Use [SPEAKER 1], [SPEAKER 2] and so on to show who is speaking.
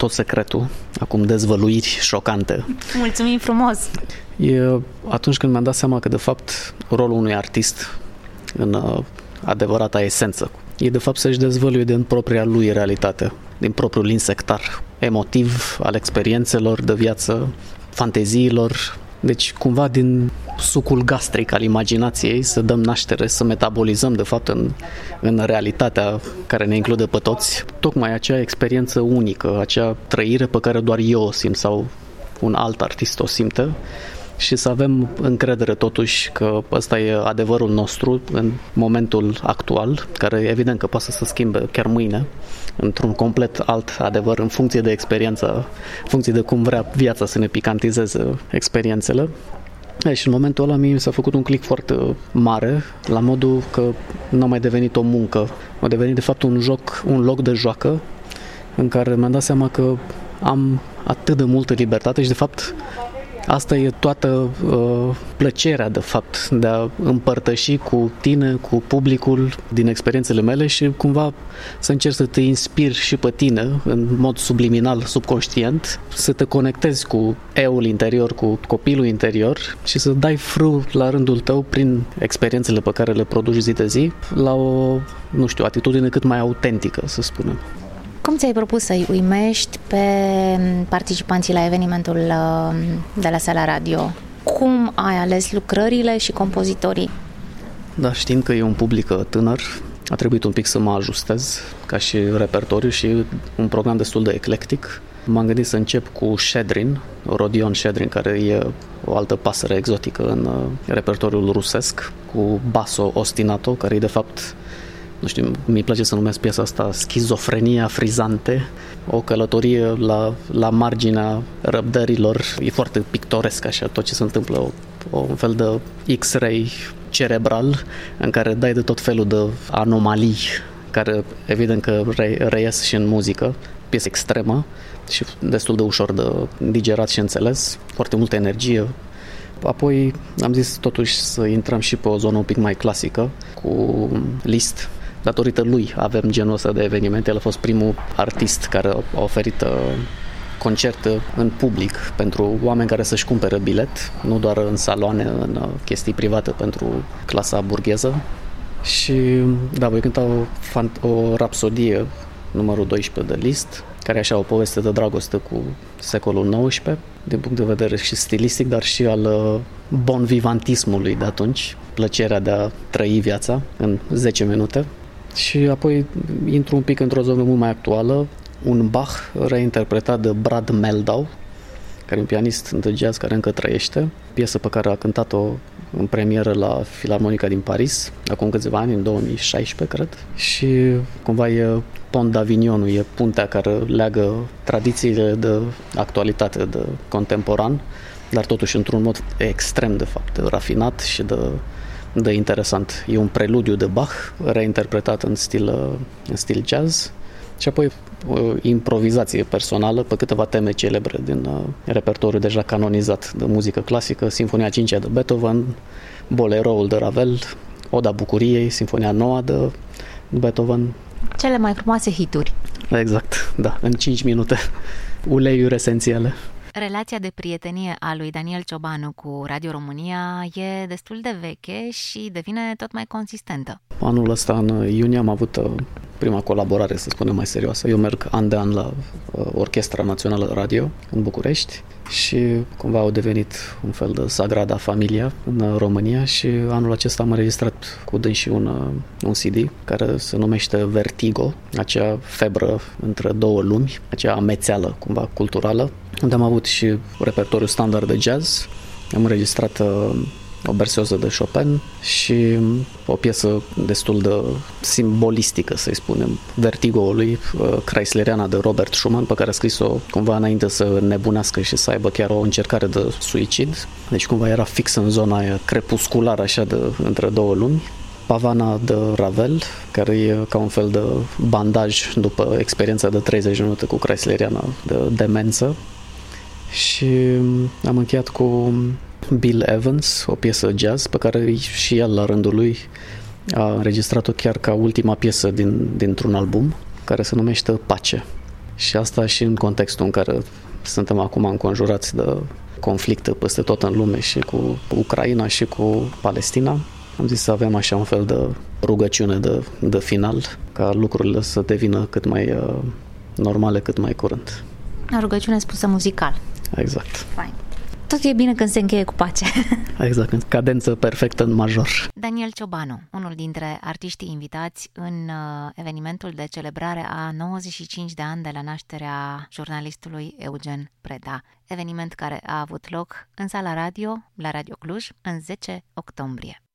[SPEAKER 1] tot secretul, acum dezvăluiri șocante.
[SPEAKER 2] Mulțumim frumos!
[SPEAKER 1] E atunci când mi-am dat seama că, de fapt, rolul unui artist în adevărata esență e, de fapt, să-și dezvăluie din propria lui realitate, din propriul insectar emotiv al experiențelor de viață, fanteziilor. Deci, cumva, din sucul gastric al imaginației să dăm naștere, să metabolizăm, de fapt, în realitatea care ne include pe toți, tocmai acea experiență unică, acea trăire pe care doar eu o simt sau un alt artist o simte, și să avem încredere totuși că ăsta e adevărul nostru în momentul actual, care evident că poate să se schimbe chiar mâine într-un complet alt adevăr în funcție de experiență, în funcție de cum vrea viața să ne picantizeze experiențele. Și în momentul ăla mie mi s-a făcut un click foarte mare, la modul că nu a mai devenit o muncă, a devenit de fapt un loc de joacă în care mi-am dat seama că am atât de multă libertate și, de fapt, asta e toată plăcerea, de fapt, de a împărtăși cu tine, cu publicul, din experiențele mele și cumva să încerci să te inspiri și pe tine, în mod subliminal, subconștient, să te conectezi cu eul interior, cu copilul interior și să dai frâu la rândul tău, prin experiențele pe care le produci zi de zi, la o, nu știu, atitudine cât mai autentică, să spunem.
[SPEAKER 2] Cum ți-ai propus să-i uimești pe participanții la evenimentul de la Sala Radio? Cum ai ales lucrările și compozitorii?
[SPEAKER 1] Da, știind că e un public tânăr, a trebuit un pic să mă ajustez ca și repertoriu și un program destul de eclectic. M-am gândit să încep cu Shedrin, Rodion Shedrin, care e o altă pasăre exotică în repertoriul rusesc, cu Basso Ostinato, care e, de fapt, nu știu, mi-e place să numesc piesa asta Schizofrenia frizante, o călătorie la marginea răbdărilor. E foarte pictoresc așa tot ce se întâmplă, un fel de X-ray cerebral în care dai de tot felul de anomalii care evident că reies și în muzică. Piesă extremă și destul de ușor de digerat și înțeles, foarte multă energie. Apoi am zis totuși să intrăm și pe o zonă un pic mai clasică cu Liszt. Datorită lui avem genul ăsta de evenimente. El a fost primul artist care a oferit concerte în public pentru oameni care să-și cumpere bilet, nu doar în saloane, în chestii private pentru clasa burgheză. Și da, voi cânta o rapsodie numărul 12 de Liszt, care e așa o poveste de dragoste cu secolul XIX, din punct de vedere și stilistic, dar și al bon vivantismului de atunci, plăcerea de a trăi viața în 10 minute. Și apoi intru un pic într-o zonă mult mai actuală, un Bach reinterpretat de Brad Meldau, care e un pianist de jazz care încă trăiește, piesă pe care a cântat-o în premieră la Filarmonica din Paris, acum câțiva ani, în 2016, cred. Și cumva e Pont d'Avignonul, e puntea care leagă tradițiile de actualitate, de contemporan, dar totuși într-un mod extrem, de fapt, de rafinat și de interesant. E un preludiu de Bach, reinterpretat în stil jazz, și apoi o improvizație personală pe câteva teme celebre din repertoriul deja canonizat de muzică clasică, Sinfonia 5-a de Beethoven, Boleroul de Ravel, Oda Bucuriei, Sinfonia 9 de Beethoven.
[SPEAKER 2] Cele mai frumoase hituri.
[SPEAKER 1] Exact, da, în 5 minute, uleiuri esențiale.
[SPEAKER 2] Relația de prietenie a lui Daniel Ciobanu cu Radio România e destul de veche și devine tot mai consistentă.
[SPEAKER 1] Anul ăsta, în iunie, am avut prima colaborare, să spunem, mai serioasă. Eu merg an de an la Orchestra Națională Radio în București și cumva au devenit un fel de Sagrada Familia în România și anul acesta am înregistrat cu dânsii un CD care se numește Vertigo, acea febră între două lumi, acea amețeală cumva culturală, unde am avut și repertoriu standard de jazz. Am înregistrat o berceoză de Chopin și o piesă destul de simbolistică, să-i spunem, Vertigo-ului, chrysleriana de Robert Schumann, pe care a scris-o cumva înainte să nebunească și să aibă chiar o încercare de suicid. Deci cumva era fix în zona aia crepusculară, așa, între două lumi. Pavana de Ravel, care e ca un fel de bandaj după experiența de 30 de minute cu chrysleriana de demență. Și am încheiat cu Bill Evans, o piesă jazz pe care și el la rândul lui a înregistrat-o chiar ca ultima piesă dintr-un album care se numește Pace. Și asta și în contextul în care suntem acum înconjurați de conflicte peste tot în lume, și cu Ucraina și cu Palestina. Am zis să avem așa un fel de rugăciune de final, ca lucrurile să devină cât mai normale, cât mai curând.
[SPEAKER 2] O rugăciune spusă muzical.
[SPEAKER 1] Exact.
[SPEAKER 2] Fain. Tot e bine când se încheie cu pace.
[SPEAKER 1] Exact, în cadență perfectă în major.
[SPEAKER 2] Daniel Ciobanu, unul dintre artiștii invitați în evenimentul de celebrare a 95 de ani de la nașterea jurnalistului Eugen Preda. Eveniment care a avut loc în sala radio, la Radio Cluj, în 10 octombrie.